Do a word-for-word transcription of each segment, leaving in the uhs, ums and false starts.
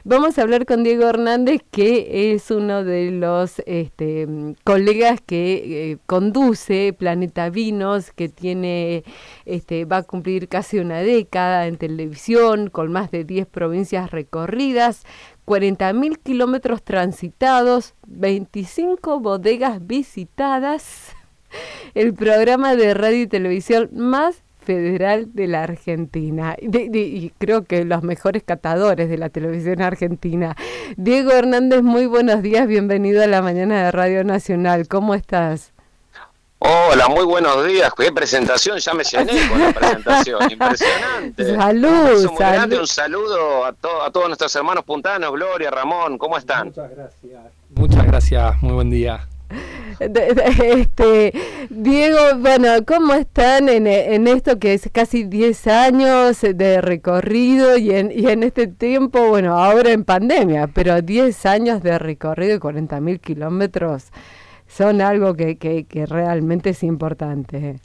Vamos a hablar con Diego Hernández, que es uno de los este, colegas que eh, conduce Planeta Vinos, que tiene, este, va a cumplir casi una década en televisión, con más de diez provincias recorridas, cuarenta mil kilómetros transitados, veinticinco bodegas visitadas, el programa de radio y televisión más federal de la Argentina, de, de, y creo que los mejores catadores de la televisión argentina. Diego Hernández, muy buenos días, bienvenido a la mañana de Radio Nacional, ¿cómo estás? Hola, muy buenos días, qué presentación, ya me llené con la presentación, impresionante. Salud, un, salud. un saludo a, to, a todos nuestros hermanos puntanos, Gloria, Ramón, ¿cómo están? Muchas gracias. Muchas gracias, muy buen día. Este, Diego, bueno, ¿cómo están en, en esto que es casi diez años de recorrido y en, y en este tiempo, bueno, ahora en pandemia, pero diez años de recorrido y cuarenta mil kilómetros son algo que, que, que realmente es importante?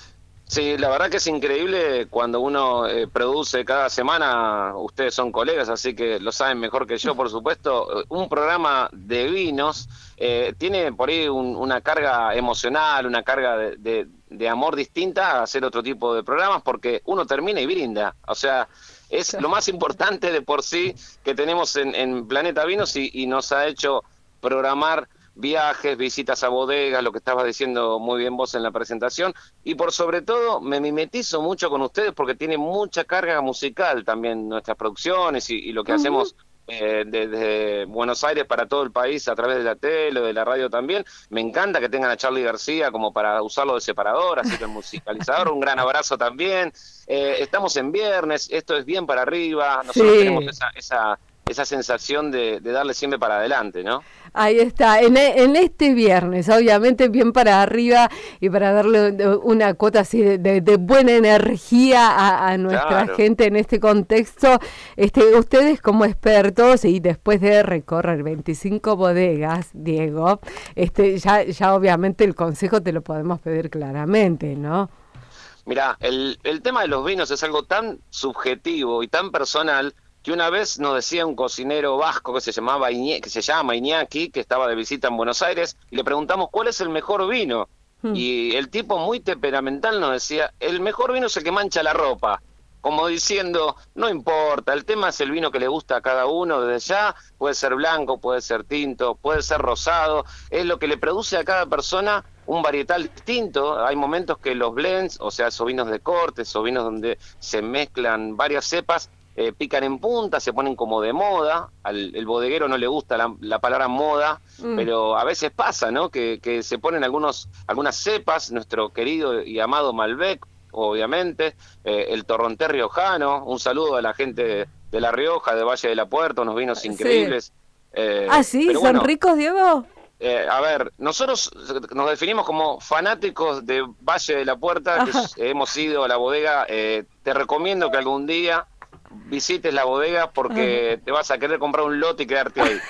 Sí, la verdad que es increíble cuando uno eh, produce cada semana, ustedes son colegas, así que lo saben mejor que yo, por supuesto, un programa de vinos eh, tiene por ahí un, una carga emocional, una carga de, de, de amor distinta a hacer otro tipo de programas, porque uno termina y brinda, o sea, es lo más importante de por sí que tenemos en, en Planeta Vinos y, y nos ha hecho programar viajes, visitas a bodegas, lo que estabas diciendo muy bien vos en la presentación, y por sobre todo me mimetizo mucho con ustedes porque tiene mucha carga musical también nuestras producciones y, y lo que uh-huh. hacemos eh, desde Buenos Aires para todo el país a través de la tele, de la radio también. Me encanta que tengan a Charly García como para usarlo de separador, así que el musicalizador, un gran abrazo también. Eh, estamos en viernes, esto es bien para arriba, nosotros sí. tenemos esa... esa esa sensación de, de darle siempre para adelante, ¿no? Ahí está, en, en este viernes, obviamente bien para arriba y para darle una cuota así de, de, de buena energía a, a nuestra claro. gente en este contexto. Este, ustedes como expertos y después de recorrer veinticinco bodegas, Diego, este, ya, ya obviamente el consejo te lo podemos pedir claramente, ¿no? Mirá, el, el tema de los vinos es algo tan subjetivo y tan personal que una vez nos decía un cocinero vasco que se llamaba Iñe, que se llama Iñaki, que estaba de visita en Buenos Aires, y le preguntamos cuál es el mejor vino. Hmm. Y el tipo muy temperamental nos decía, el mejor vino es el que mancha la ropa. Como diciendo, no importa, el tema es el vino que le gusta a cada uno desde ya, puede ser blanco, puede ser tinto, puede ser rosado, es lo que le produce a cada persona un varietal distinto. Hay momentos que los blends, o sea, esos vinos de corte, esos vinos donde se mezclan varias cepas, Eh, pican en punta, se ponen como de moda. Al el bodeguero no le gusta la, la palabra moda, mm. pero a veces pasa, ¿no? Que, que se ponen algunos algunas cepas, nuestro querido y amado Malbec, obviamente, eh, el Torrontés riojano, un saludo a la gente de, de La Rioja, de Valle de la Puerta, unos vinos increíbles. Sí. Eh, ah, sí, ¿son bueno, ricos, Diego? Eh, a ver, nosotros nos definimos como fanáticos de Valle de la Puerta, que hemos ido a la bodega. Eh, te recomiendo que algún día visites la bodega porque te vas a querer comprar un lote y quedarte ahí.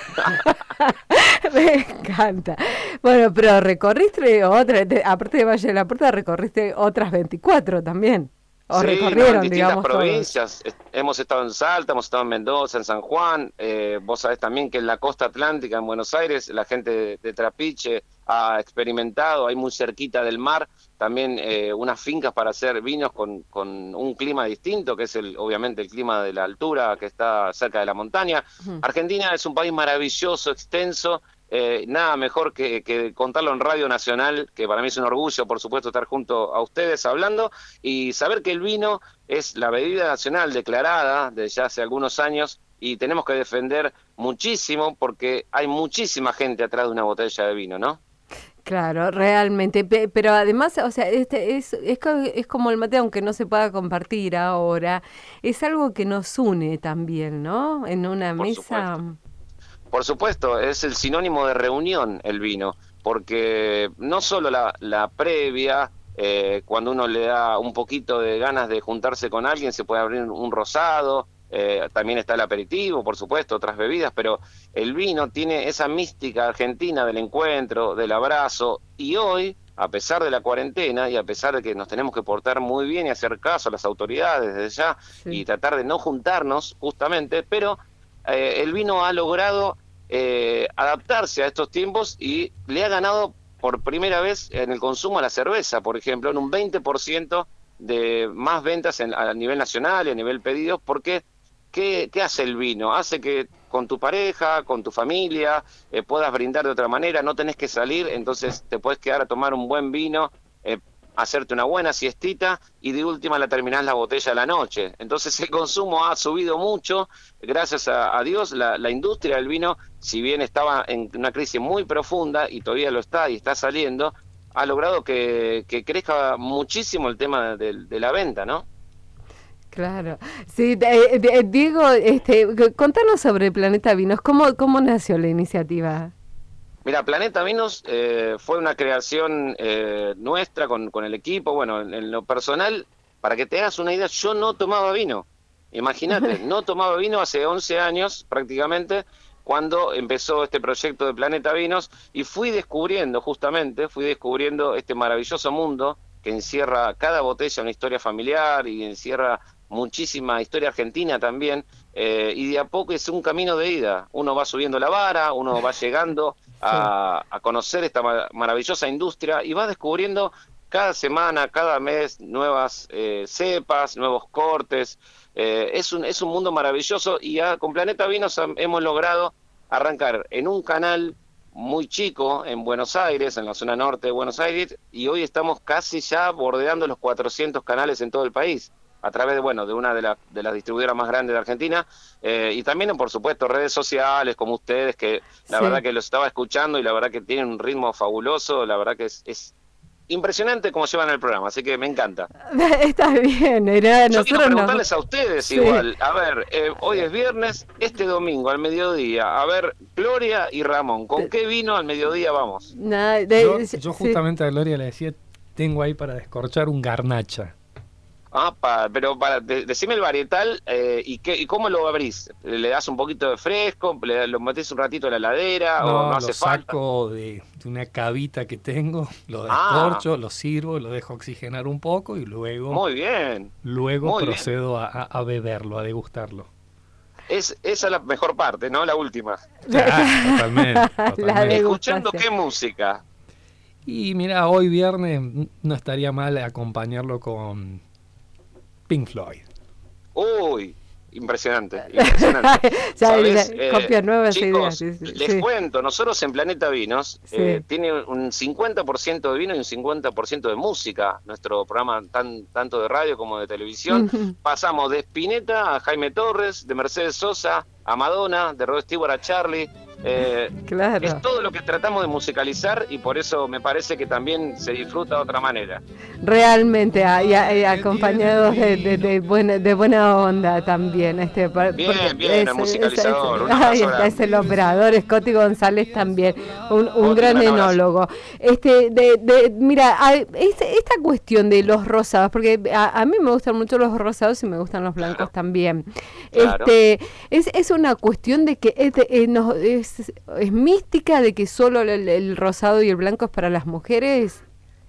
Me encanta. Bueno, pero recorriste otra, aparte de Valle de la Puerta, recorriste otras veinticuatro también. O sí, recorrieron, no, en distintas digamos, provincias. Todos. Hemos estado en Salta, hemos estado en Mendoza, en San Juan. Eh, vos sabés también que en la costa atlántica, en Buenos Aires, la gente de, de Trapiche ha experimentado, ahí muy cerquita del mar, también eh, unas fincas para hacer vinos con, con un clima distinto, que es el obviamente el clima de la altura, que está cerca de la montaña. Uh-huh. Argentina es un país maravilloso, extenso. Eh, nada mejor que, que contarlo en Radio Nacional, que para mí es un orgullo, por supuesto, estar junto a ustedes hablando y saber que el vino es la bebida nacional declarada desde ya hace algunos años y tenemos que defender muchísimo porque hay muchísima gente atrás de una botella de vino, ¿no? Claro, realmente, pero además, o sea, este es, es es como el mate, aunque no se pueda compartir ahora, es algo que nos une también, ¿no? En una por mesa. Supuesto. Por supuesto, es el sinónimo de reunión el vino, porque no solo la, la previa, eh, cuando uno le da un poquito de ganas de juntarse con alguien, se puede abrir un rosado, eh, también está el aperitivo, por supuesto, otras bebidas, pero el vino tiene esa mística argentina del encuentro, del abrazo, y hoy, a pesar de la cuarentena y a pesar de que nos tenemos que portar muy bien y hacer caso a las autoridades desde ya, sí. y tratar de no juntarnos justamente, pero eh, el vino ha logrado eh, adaptarse a estos tiempos y le ha ganado por primera vez en el consumo a la cerveza, por ejemplo, en un veinte por ciento de más ventas en, a nivel nacional y a nivel pedidos, porque ¿qué, qué hace el vino? Hace que con tu pareja, con tu familia, eh, puedas brindar de otra manera, no tenés que salir, entonces te puedes quedar a tomar un buen vino, eh, hacerte una buena siestita y de última la terminás la botella a la noche. Entonces el consumo ha subido mucho, gracias a, a Dios, la, la industria del vino, si bien estaba en una crisis muy profunda y todavía lo está y está saliendo, ha logrado que, que crezca muchísimo el tema de, de la venta, ¿no? Claro. Sí, eh, eh, Diego, este, contanos sobre Planeta Vinos, ¿cómo, cómo nació la iniciativa? Mira, Planeta Vinos eh, fue una creación eh, nuestra con, con el equipo. Bueno, en, en lo personal, para que te hagas una idea, yo no tomaba vino. Imagínate, no tomaba vino hace once años prácticamente, cuando empezó este proyecto de Planeta Vinos, y fui descubriendo, justamente, fui descubriendo este maravilloso mundo que encierra cada botella una historia familiar y encierra muchísima historia argentina también, eh, y de a poco es un camino de ida. Uno va subiendo la vara, uno va llegando a, a conocer esta ma- maravillosa industria y va descubriendo cada semana, cada mes, nuevas eh, cepas, nuevos cortes. Eh, es un es un mundo maravilloso y ya con Planeta Vinos hemos logrado arrancar en un canal muy chico en Buenos Aires, en la zona norte de Buenos Aires, y hoy estamos casi ya bordeando los cuatrocientos canales en todo el país, a través de, bueno, de una de, la, de las distribuidoras más grandes de Argentina, eh, y también, por supuesto, redes sociales como ustedes, que la sí. verdad que los estaba escuchando y la verdad que tienen un ritmo fabuloso, la verdad que es, es impresionante cómo llevan el programa, así que me encanta. Está bien, era, Yo quiero nosotros preguntarles no... a ustedes Sí. igual, a ver, eh, hoy es viernes, este domingo al mediodía, a ver, Gloria y Ramón, ¿con qué vino al mediodía vamos? Nada, de- Yo, sí. yo justamente a Gloria le decía, tengo ahí para descorchar un garnacha. Ah, pa, pero para, de, decime el varietal eh, y, qué, y cómo lo abrís. ¿Le das un poquito de fresco? ¿Le, ¿Lo metés un ratito en la heladera? No, ¿O no lo hace falta? saco de, de una cavita que tengo, lo Ah. descorcho, lo sirvo, lo dejo oxigenar un poco y luego, Muy bien. luego muy procedo a, a- a beberlo, a degustarlo. Es, esa es la mejor parte, ¿no? La última. Ya, totalmente, La totalmente. ¿Escuchando degustación. qué música? Y mira, hoy viernes no estaría mal acompañarlo con Pink Floyd. Uy, impresionante, impresionante. Ya, ¿Sabés? ya, copia nuevas chicos, ideas, sí, sí, les sí. cuento, nosotros en Planeta Vinos Sí. eh, tiene un cincuenta por ciento de vino y un cincuenta por ciento de música, nuestro programa tan tanto de radio como de televisión. Ujú. Pasamos de Spinetta a Jaime Torres, de Mercedes Sosa a Madonna, de Rod Stewart a Charlie. Eh, Claro. es todo lo que tratamos de musicalizar y por eso me parece que también se disfruta de otra manera. Realmente, ah, y, ah, y acompañados de, de, de buena, de buena onda también. Este, por- Bien, porque bien, el musicalizador, un ahí abrazo está, grande. es el operador, Scotty González también, un, un Scotty, gran un abrazo. enólogo. Este, de, de, mira, a- es- esta cuestión de los rosados, porque a, a mí me gustan mucho los rosados y me gustan los blancos Claro. también. Claro. Este, es, es una cuestión de que es, de- eh, no- es, es mística de que solo el, el rosado y el blanco es para las mujeres.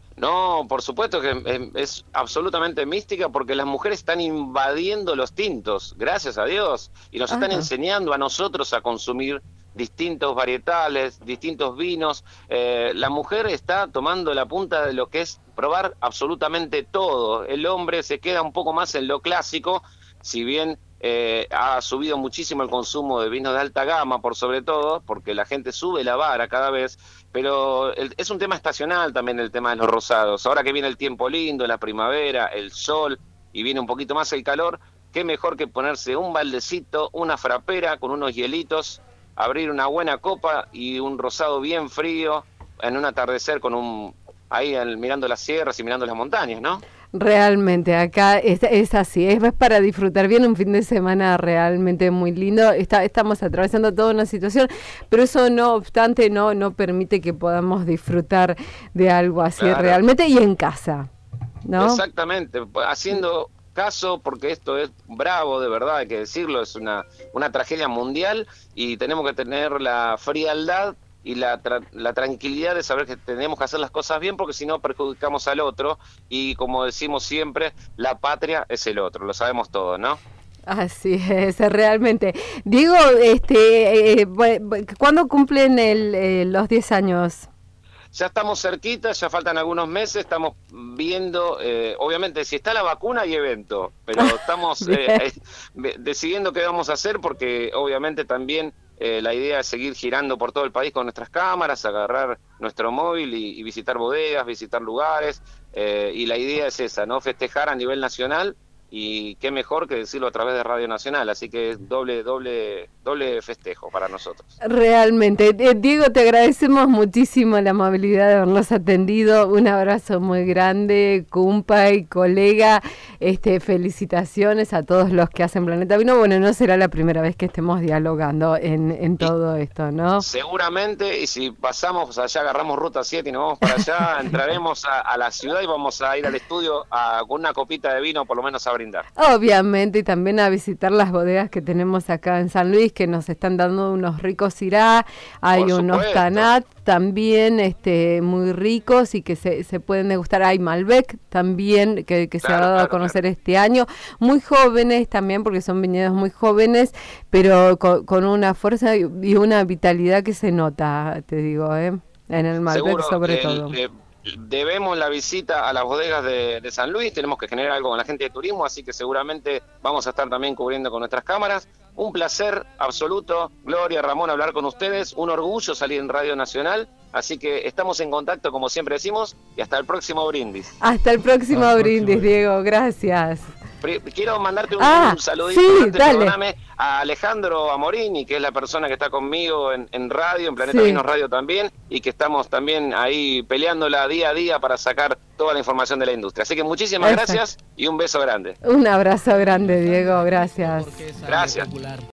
No, por supuesto que eh, es absolutamente mística porque las mujeres están invadiendo los tintos, gracias a Dios, y nos están Ajá. enseñando a nosotros a consumir distintos varietales, distintos vinos. Eh, la mujer está tomando la punta de lo que es probar absolutamente todo. El hombre se queda un poco más en lo clásico, si bien eh, ha subido muchísimo el consumo de vinos de alta gama, por sobre todo, porque la gente sube la vara cada vez, pero el, es un tema estacional también el tema de los rosados. Ahora que viene el tiempo lindo, la primavera, el sol, y viene un poquito más el calor, qué mejor que ponerse un baldecito, una frapera con unos hielitos, abrir una buena copa y un rosado bien frío, en un atardecer con un ahí el, mirando las sierras y mirando las montañas, ¿no? Realmente, acá es, es así, es para disfrutar bien un fin de semana realmente muy lindo. Está, estamos atravesando toda una situación, pero eso no obstante no, no permite que podamos disfrutar de algo así Claro. realmente y en casa, ¿no? Exactamente, haciendo caso, porque esto es bravo, de verdad, hay que decirlo, es una, una tragedia mundial y tenemos que tener la frialdad y la, tra- la tranquilidad de saber que tenemos que hacer las cosas bien, porque si no perjudicamos al otro, y como decimos siempre, la patria es el otro, lo sabemos todos, ¿no? Así es, realmente. Diego, este, eh, ¿cuándo cumplen el, eh, los diez años? Ya estamos cerquita, ya faltan algunos meses, estamos viendo, eh, obviamente si está la vacuna hay evento, pero estamos eh, eh, decidiendo qué vamos a hacer porque obviamente también eh, la idea es seguir girando por todo el país con nuestras cámaras, agarrar nuestro móvil y, y visitar bodegas, visitar lugares, eh, y la idea es esa, ¿no? Festejar a nivel nacional. Y qué mejor que decirlo a través de Radio Nacional, así que es doble, doble, doble festejo para nosotros. Realmente. Eh, Diego, te agradecemos muchísimo la amabilidad de habernos atendido. Un abrazo muy grande, cumpa y colega. Este, felicitaciones a todos los que hacen Planeta Vino. Bueno, no será la primera vez que estemos dialogando en, en todo esto, ¿no? Seguramente, y si pasamos allá, agarramos Ruta siete y nos vamos para allá, entraremos a, a la ciudad y vamos a ir al estudio a, con una copita de vino, por lo menos a brindar. Obviamente, y también a visitar las bodegas que tenemos acá en San Luis, que nos están dando unos ricos Syrah, hay Por unos supuesto. Tanat también este, muy ricos y que se, se pueden degustar. Hay Malbec también, que, que claro, se ha dado claro, a conocer claro. este año. Muy jóvenes también, porque son viñedos muy jóvenes, pero con, con una fuerza y una vitalidad que se nota, te digo, ¿eh? En el Malbec. Seguro, sobre el, todo. El, Debemos la visita a las bodegas de, de San Luis, tenemos que generar algo con la gente de turismo, así que seguramente vamos a estar también cubriendo con nuestras cámaras. Un placer absoluto, Gloria, Ramón, hablar con ustedes, un orgullo salir en Radio Nacional, así que estamos en contacto como siempre decimos y hasta el próximo brindis. Hasta el próximo hasta brindis, próximo. Diego, gracias. Quiero mandarte un, ah, un saludito sí, antes, perdóname, a Alejandro Amorini, que es la persona que está conmigo en, en radio, en Planeta sí. Vinos Radio también, y que estamos también ahí peleándola día a día para sacar toda la información de la industria. Así que muchísimas Exacto. gracias y un beso grande. Un abrazo grande, Diego, gracias. Gracias.